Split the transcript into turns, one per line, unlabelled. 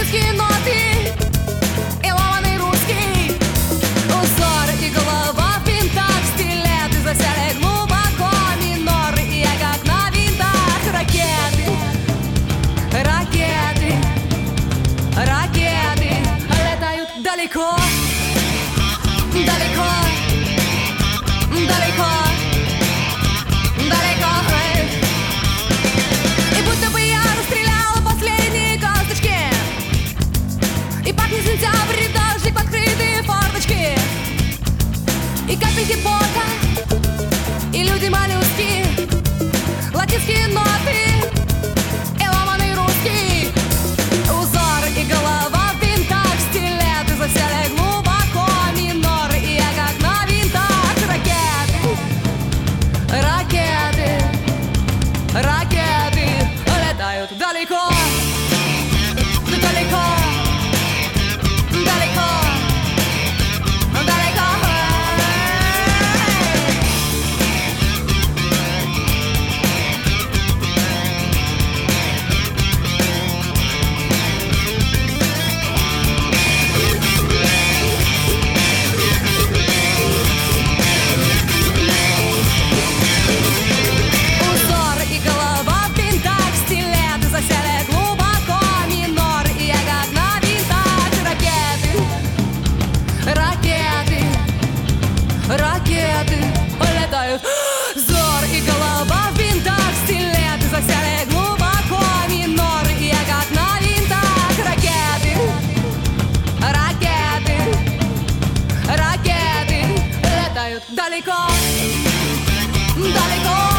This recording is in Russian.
латинские ноты и ломаный русский узор, и голова в винтах, стилеты засели глубоко, миноры, и я как на винтах. Ракеты, ракеты, ракеты летают далеко, далеко, далеко, далеко. И будто бы я расстреляла последние косточки, и пахнет сентябрь, и дождик в открытые форточки, и капельки пота, и люди моллюски, латинские ноты и ломаный русский узор, и голова в винтах, стилеты засели глубоко, миноры, и я как на винтах. Ракеты, ракеты, ракеты летают далеко, далеко, далеко, далеко. Узор, и голова в винтах, стилеты засели глубоко, минор, и я как на винтах. Ракеты, ракеты, ракеты летают. Зор, и голова в винтах, стилеты засели глубоко, минор, и я как на винтах. Ракеты, ракеты, ракеты летают далеко, далеко.